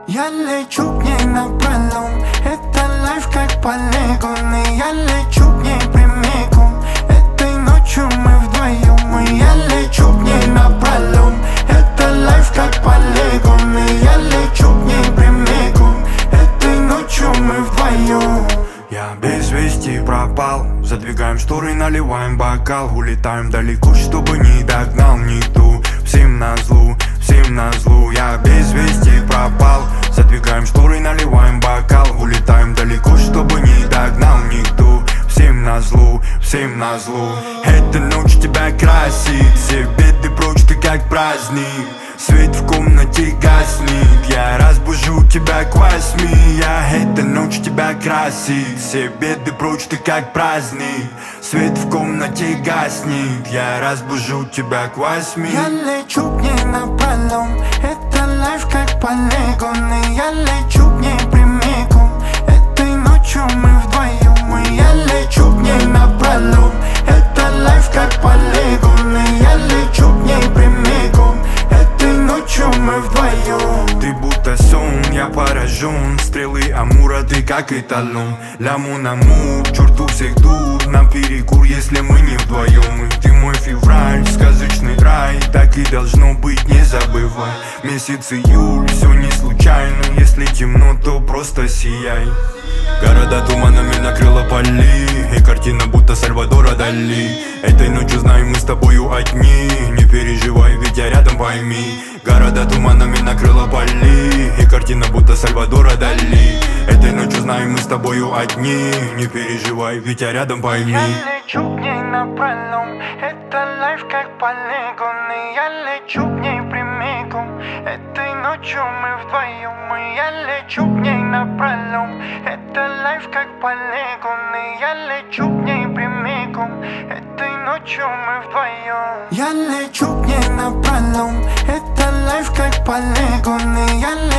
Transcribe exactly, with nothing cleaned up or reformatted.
Я лечу к ней напролом, это лайф как полигон. И я лечу к ней прямиком, этой ночью мы вдвоем. И я лечу к ней напролом, это лайф как полигон. И я лечу к ней прямиком, этой ночью мы вдвоем. Я без вести пропал, задвигаем шторы, наливаем бокал. Улетаем далеко, чтобы не догнал никто. Всем назло, всем назло. Я без вести пропал, задвигаем шторы, наливаем бокал. Улетаем далеко, чтобы не догнал никто. Всем назло, всем назло. Эта ночь тебя красит, все беды прочь, ты как праздник. Свет в комнате гаснет, я разбужу тебя к восьми. Я эта ночь тебя красит, все беды прочь, ты как праздник. Свет в комнате гаснет, я разбужу тебя к восьми. Я лечу к ней напролом, это лайф как полигон. И я лечу к ней прямиком, этой ночью мы вдвоем. И я лечу к ней напролом, это лайф как полигон. И я лечу к ней прямиком, этой ночью мы вдвоем. Ты будто сон, я поражен. Стрелы Амура, ты как эталон. Ля мон амур, к черту всех дур. Нам перекур, если мы не вдвоем. И ты мой февраль, сказочный рай. Так и должно быть, не забывай. Месяц июль, все не случайно. Если темно, то просто сияй. Города туманами накрыла поли, и картина будто Сальвадора Дали. Этой ночью знаем, мы с тобою одни. Не переживай, ведь я рядом, пойми. Города туманами накрыла поли, и картина будто Сальвадора Дали. Этой ночью знаем, мы с тобою одни. Не переживай, ведь я рядом, пойми. Я лечу к ней напролом, это лайф как полигон. И я лечу к ней прямиком, этой ночью мы вдвоем. И я лечу к ней напролом, это лайф как полигон. И я лечу к ней прямиком, этой ночью мы вдвоем. Я лечу к ней напролом, это лайф как полигон. И я